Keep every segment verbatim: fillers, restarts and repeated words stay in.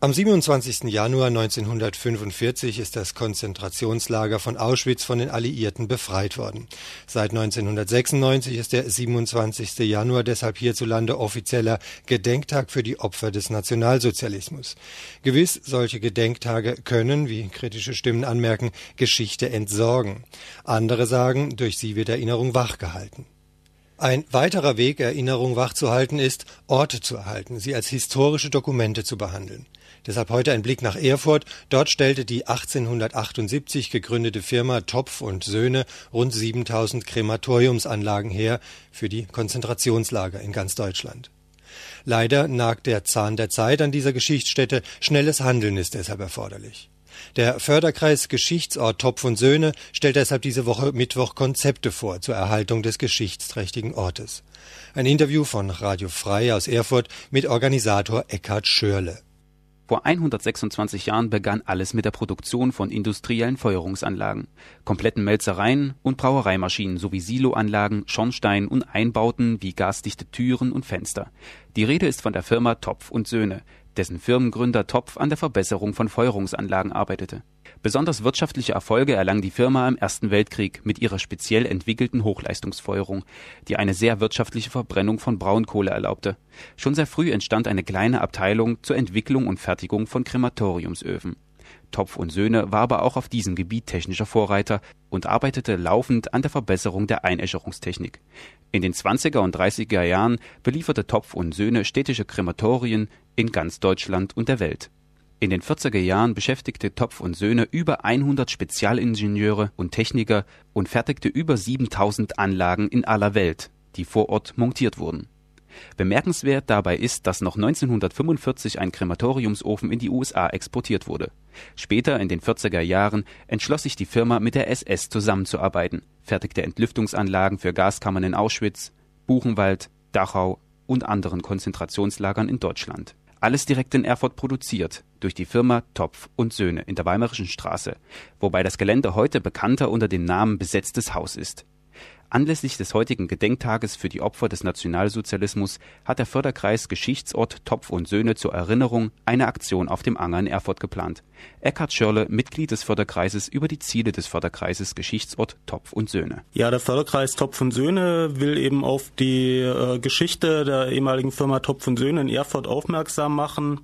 Am siebenundzwanzigsten Januar neunzehnhundertfünfundvierzig ist das Konzentrationslager von Auschwitz von den Alliierten befreit worden. Seit neunzehnhundertsechsundneunzig ist der siebenundzwanzigste Januar deshalb hierzulande offizieller Gedenktag für die Opfer des Nationalsozialismus. Gewiss, solche Gedenktage können, wie kritische Stimmen anmerken, Geschichte entsorgen. Andere sagen, durch sie wird Erinnerung wachgehalten. Ein weiterer Weg, Erinnerung wachzuhalten, ist, Orte zu erhalten, sie als historische Dokumente zu behandeln. Deshalb heute ein Blick nach Erfurt. Dort stellte die achtzehnhundertachtundsiebzig gegründete Firma Topf und Söhne rund siebentausend Krematoriumsanlagen her für die Konzentrationslager in ganz Deutschland. Leider nagt der Zahn der Zeit an dieser Geschichtsstätte. Schnelles Handeln ist deshalb erforderlich. Der Förderkreis Geschichtsort Topf und Söhne stellt deshalb diese Woche Mittwoch Konzepte vor zur Erhaltung des geschichtsträchtigen Ortes. Ein Interview von Radio Frei aus Erfurt mit Organisator Eckhard Schörle. Vor hundertsechsundzwanzig Jahren begann alles mit der Produktion von industriellen Feuerungsanlagen, kompletten Melzereien und Brauereimaschinen sowie Siloanlagen, Schornstein und Einbauten wie gasdichte Türen und Fenster. Die Rede ist von der Firma Topf und Söhne, dessen Firmengründer Topf an der Verbesserung von Feuerungsanlagen arbeitete. Besonders wirtschaftliche Erfolge erlang die Firma im Ersten Weltkrieg mit ihrer speziell entwickelten Hochleistungsfeuerung, die eine sehr wirtschaftliche Verbrennung von Braunkohle erlaubte. Schon sehr früh entstand eine kleine Abteilung zur Entwicklung und Fertigung von Krematoriumsöfen. Topf und Söhne war aber auch auf diesem Gebiet technischer Vorreiter und arbeitete laufend an der Verbesserung der Einäscherungstechnik. In den zwanziger und dreißiger Jahren belieferte Topf und Söhne städtische Krematorien in ganz Deutschland und der Welt. In den vierziger Jahren beschäftigte Topf und Söhne über hundert Spezialingenieure und Techniker und fertigte über siebentausend Anlagen in aller Welt, die vor Ort montiert wurden. Bemerkenswert dabei ist, dass noch neunzehnhundertfünfundvierzig ein Krematoriumsofen in die U S A exportiert wurde. Später, in den vierziger Jahren, entschloss sich die Firma mit der S S zusammenzuarbeiten, fertigte Entlüftungsanlagen für Gaskammern in Auschwitz, Buchenwald, Dachau und anderen Konzentrationslagern in Deutschland. Alles direkt in Erfurt produziert, durch die Firma Topf und Söhne in der Weimarischen Straße, wobei das Gelände heute bekannter unter dem Namen Besetztes Haus ist. Anlässlich des heutigen Gedenktages für die Opfer des Nationalsozialismus hat der Förderkreis Geschichtsort Topf und Söhne zur Erinnerung eine Aktion auf dem Anger in Erfurt geplant. Eckhard Schörle, Mitglied des Förderkreises, über die Ziele des Förderkreises Geschichtsort Topf und Söhne. Ja, der Förderkreis Topf und Söhne will eben auf die äh, Geschichte der ehemaligen Firma Topf und Söhne in Erfurt aufmerksam machen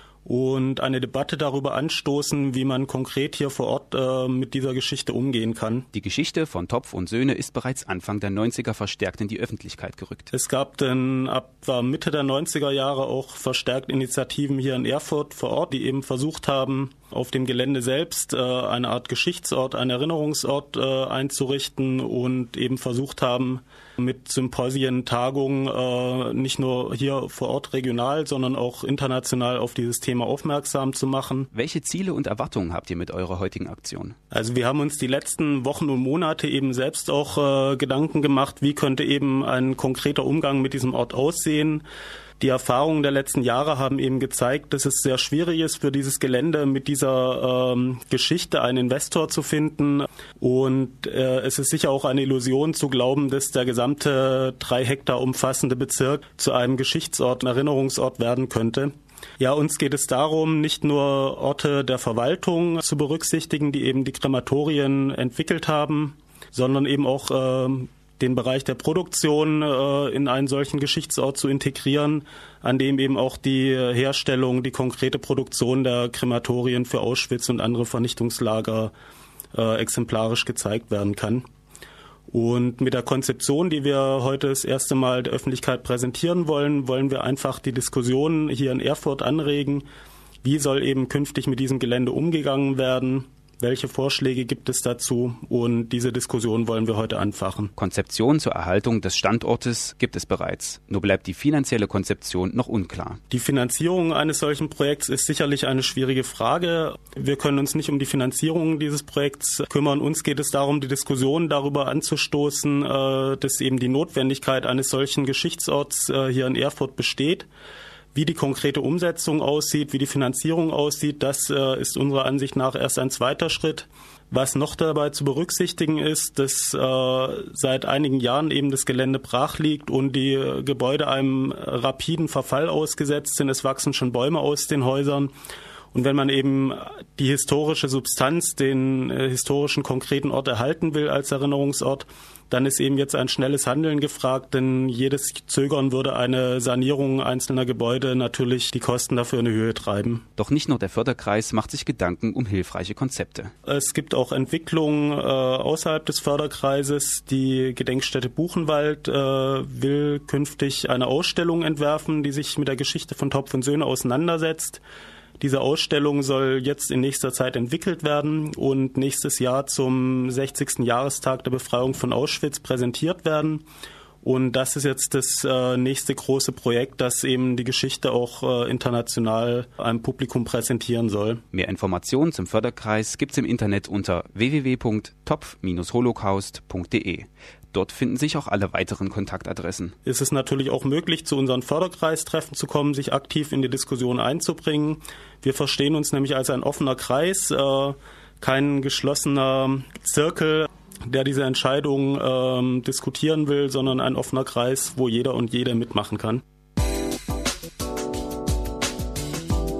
und eine Debatte darüber anstoßen, wie man konkret hier vor Ort äh, mit dieser Geschichte umgehen kann. Die Geschichte von Topf und Söhne ist bereits Anfang der neunziger verstärkt in die Öffentlichkeit gerückt. Es gab dann ab Mitte der neunziger Jahre auch verstärkt Initiativen hier in Erfurt vor Ort, die eben versucht haben, auf dem Gelände selbst äh, eine Art Geschichtsort, einen Erinnerungsort äh, einzurichten und eben versucht haben, mit Symposien, Tagungen äh, nicht nur hier vor Ort regional, sondern auch international auf dieses Thema aufmerksam zu machen. Welche Ziele und Erwartungen habt ihr mit eurer heutigen Aktion? Also wir haben uns die letzten Wochen und Monate eben selbst auch äh, Gedanken gemacht, wie könnte eben ein konkreter Umgang mit diesem Ort aussehen. Die Erfahrungen der letzten Jahre haben eben gezeigt, dass es sehr schwierig ist, für dieses Gelände mit dieser ähm, Geschichte einen Investor zu finden. Und äh, es ist sicher auch eine Illusion zu glauben, dass der gesamte drei Hektar umfassende Bezirk zu einem Geschichtsort, einem Erinnerungsort werden könnte. Ja, uns geht es darum, nicht nur Orte der Verwaltung zu berücksichtigen, die eben die Krematorien entwickelt haben, sondern eben auch äh, den Bereich der Produktion äh, in einen solchen Geschichtsort zu integrieren, an dem eben auch die Herstellung, die konkrete Produktion der Krematorien für Auschwitz und andere Vernichtungslager äh, exemplarisch gezeigt werden kann. Und mit der Konzeption, die wir heute das erste Mal der Öffentlichkeit präsentieren wollen, wollen wir einfach die Diskussion hier in Erfurt anregen. Wie soll eben künftig mit diesem Gelände umgegangen werden? Welche Vorschläge gibt es dazu? Und diese Diskussion wollen wir heute anfachen. Konzeption zur Erhaltung des Standortes gibt es bereits. Nur bleibt die finanzielle Konzeption noch unklar. Die Finanzierung eines solchen Projekts ist sicherlich eine schwierige Frage. Wir können uns nicht um die Finanzierung dieses Projekts kümmern. Uns geht es darum, die Diskussion darüber anzustoßen, dass eben die Notwendigkeit eines solchen Geschichtsorts hier in Erfurt besteht. Wie die konkrete Umsetzung aussieht, wie die Finanzierung aussieht, das äh, ist unserer Ansicht nach erst ein zweiter Schritt. Was noch dabei zu berücksichtigen ist, dass äh, seit einigen Jahren eben das Gelände brach liegt und die Gebäude einem rapiden Verfall ausgesetzt sind. Es wachsen schon Bäume aus den Häusern. Und wenn man eben die historische Substanz, den äh, historischen konkreten Ort erhalten will als Erinnerungsort, dann ist eben jetzt ein schnelles Handeln gefragt, denn jedes Zögern würde eine Sanierung einzelner Gebäude natürlich die Kosten dafür in die Höhe treiben. Doch nicht nur der Förderkreis macht sich Gedanken um hilfreiche Konzepte. Es gibt auch Entwicklungen äh, außerhalb des Förderkreises. Die Gedenkstätte Buchenwald äh, will künftig eine Ausstellung entwerfen, die sich mit der Geschichte von Topf und Söhne auseinandersetzt. Diese Ausstellung soll jetzt in nächster Zeit entwickelt werden und nächstes Jahr zum sechzigsten Jahrestag der Befreiung von Auschwitz präsentiert werden. Und das ist jetzt das äh, nächste große Projekt, das eben die Geschichte auch äh, international einem Publikum präsentieren soll. Mehr Informationen zum Förderkreis gibt's im Internet unter w w w punkt topf Bindestrich holocaust punkt d e. Dort finden sich auch alle weiteren Kontaktadressen. Es ist natürlich auch möglich, zu unseren Förderkreistreffen zu kommen, sich aktiv in die Diskussion einzubringen. Wir verstehen uns nämlich als ein offener Kreis, äh, kein geschlossener Zirkel, der diese Entscheidung äh, diskutieren will, sondern ein offener Kreis, wo jeder und jede mitmachen kann.